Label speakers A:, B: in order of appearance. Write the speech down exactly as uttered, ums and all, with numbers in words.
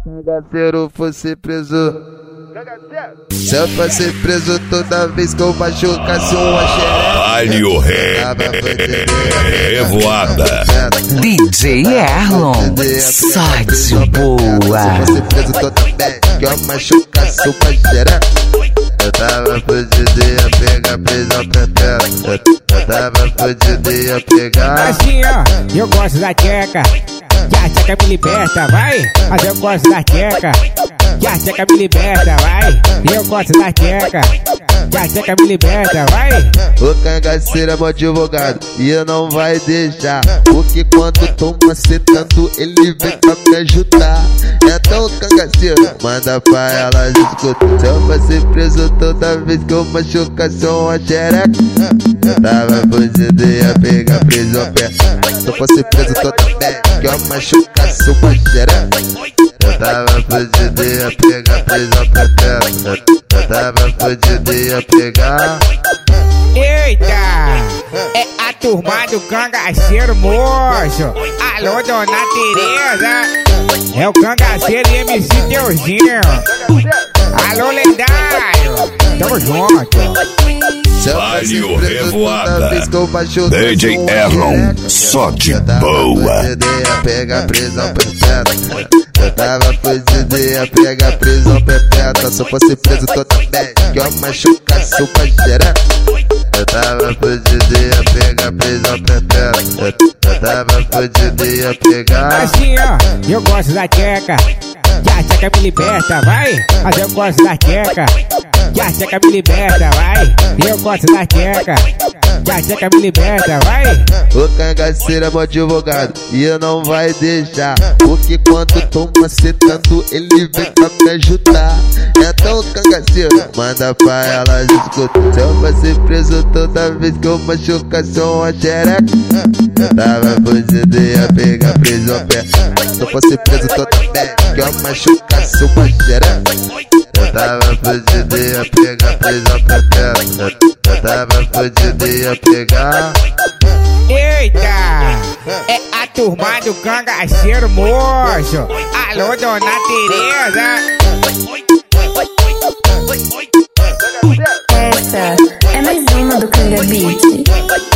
A: cangaceiro fosse preso, se eu fosse preso toda vez que eu machucasse uma xereca,
B: Vale o rei, revoada.
C: D J Erlon, só de boa.
A: se eu fosse preso toda vez que eu machucasse uma xereca, eu tava fudido e ia pegar prisão perpétua. Eu tava fudido e ia pegar.
D: Assim ó, eu gosto da tcheca, que a tcheca me liberta, vai. Mas eu gosto da tcheca, que a tcheca me liberta, vai. Eu gosto da tcheca, que a tcheca me liberta, vai.
A: O cangaceiro é meu advogado e eu não vai deixar, porque quando tô macetando ele vem pra me ajudar. Então cangaceiro, manda pra elas escutar. Se eu fosse preso toda vez que eu machucasse uma xereca, eu tava fudido e ia pegar prisão perpétua. Se eu fosse preso toda vez que eu machucasse uma xereca, eu tava fudido e ia pegar prisão perpétua. Eu tava fudido e ia pegar.
D: Eita, é a turma do cangaceiro, moço. Alô, dona Tereza, é o cangaceiro e M C Teuzinho. Alô, lendário, tamo junto.
B: Vale o revoada. D J Erlon, só de boa.
A: Pegar prisão perpétua. Eu tava fudido e ia pegar prisão perpétua. Se eu fosse preso toda vez que eu machucasse uma xereca, eu tava fudido e ia pegar prisão perpétua. Eu tava fudido e ia pegar.
D: Assim ó, eu gosto da tcheca, que a tcheca me liberta, vai. Mas eu gosto da tcheca, que a tcheca me liberta, vai. Eu gosto da tcheca, que a tcheca me liberta, vai.
A: O cangaceiro é meu advogado e eu não vai deixar, porque quando tô macetando ele vem pra me ajudar. Então cangaceiro, manda pra elas escutar. Se eu fosse preso toda vez que eu machucasse uma xereca, eu tava fudido e ia pegar prisão perpétua. Se eu fosse preso toda vez que eu machucasse uma xereca, eu tava fudido e ia pegar prisão perpétua. Eu tava fudido e ia pegar.
D: Eita, é a turma do cangaceiro, moço. Alô, dona Tereza.
E: Essa é mais uma do Canga Beat.